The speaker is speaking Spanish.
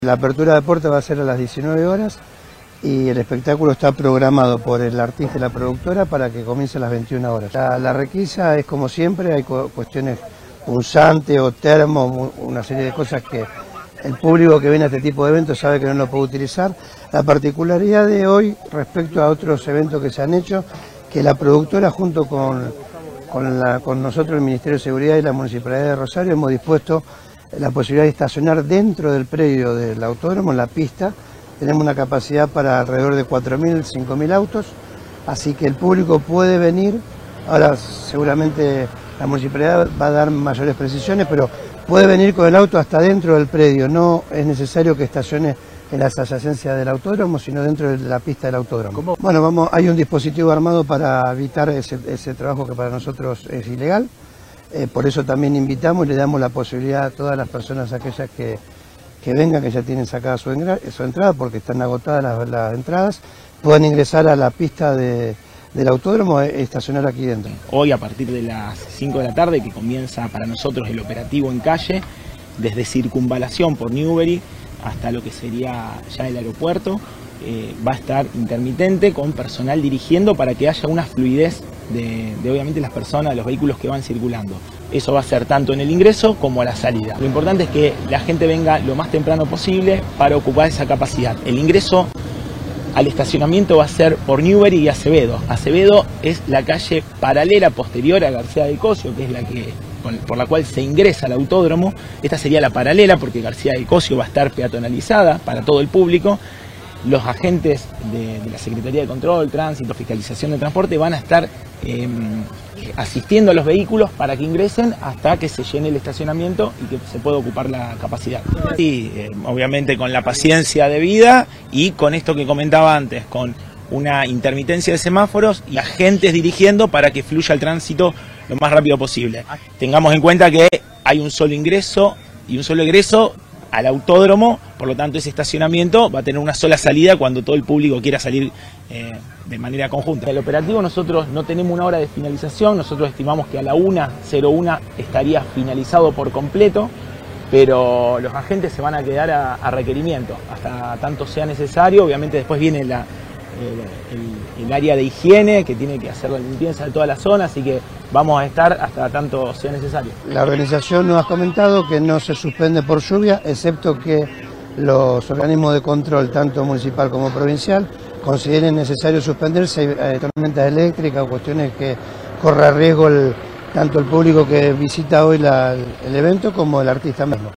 La apertura de puerta va a ser a las 19 horas y el espectáculo está programado por el artista y la productora para que comience a las 21 horas. La requisa es como siempre, hay cuestiones punzantes o termo, una serie de cosas que el público que viene a este tipo de eventos sabe que no lo puede utilizar. La particularidad de hoy respecto a otros eventos que se han hecho, que la productora junto con nosotros, el Ministerio de Seguridad y la Municipalidad de Rosario, hemos dispuesto la posibilidad de estacionar dentro del predio del autódromo, en la pista. Tenemos una capacidad para alrededor de 4.000, 5.000 autos, así que el público puede venir. Ahora seguramente la municipalidad va a dar mayores precisiones, pero puede venir con el auto hasta dentro del predio. No es necesario que estacione en las adyacencias del autódromo, sino dentro de la pista del autódromo. ¿Cómo? Bueno, hay un dispositivo armado para evitar ese trabajo que para nosotros es ilegal. Por eso también invitamos y le damos la posibilidad a todas las personas, aquellas que vengan, que ya tienen sacada su entrada porque están agotadas las entradas, puedan ingresar a la pista del autódromo e estacionar aquí dentro. Hoy a partir de las 5 de la tarde, que comienza para nosotros el operativo en calle, desde Circunvalación por Newbery hasta lo que sería ya el aeropuerto, va a estar intermitente con personal dirigiendo para que haya una fluidez de obviamente las personas, los vehículos que van circulando. Eso va a ser tanto en el ingreso como a la salida. Lo importante es que la gente venga lo más temprano posible para ocupar esa capacidad. El ingreso al estacionamiento va a ser por Newbery y Acevedo. Acevedo es la calle paralela posterior a García de Cosio, que es por la cual se ingresa al autódromo. Esta sería la paralela porque García de Cosio va a estar peatonalizada para todo el público. Los agentes de la Secretaría de Control, Tránsito, Fiscalización de Transporte van a estar asistiendo a los vehículos para que ingresen hasta que se llene el estacionamiento y que se pueda ocupar la capacidad. Sí, obviamente con la paciencia debida y con esto que comentaba antes, con una intermitencia de semáforos y agentes dirigiendo para que fluya el tránsito lo más rápido posible. Tengamos en cuenta que hay un solo ingreso y un solo egreso al autódromo, por lo tanto ese estacionamiento va a tener una sola salida cuando todo el público quiera salir de manera conjunta. El operativo nosotros no tenemos una hora de finalización, nosotros estimamos que a la 1:01 estaría finalizado por completo, pero los agentes se van a quedar a requerimiento, hasta tanto sea necesario. Obviamente después viene el área de higiene que tiene que hacer la limpieza de toda la zona, así que vamos a estar hasta tanto sea necesario. La organización nos ha comentado que no se suspende por lluvia, excepto que los organismos de control, tanto municipal como provincial, consideren necesario suspenderse tormentas eléctricas o cuestiones que corra riesgo tanto el público que visita hoy el evento como el artista mismo.